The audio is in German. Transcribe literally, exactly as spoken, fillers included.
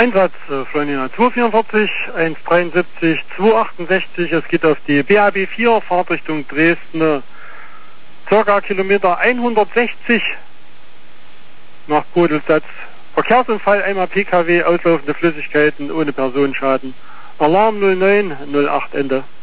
Einsatz, äh, Freundin zwei vierundvierzig, eins dreiundsiebzig, zwei achtundsechzig, es geht auf die B A B vier, Fahrt Richtung Dresden, circa Kilometer hundertsechzig nach Bodelstatz. Verkehrsunfall, einmal P K W, auslaufende Flüssigkeiten ohne Personenschaden. Alarm null neun null acht Ende.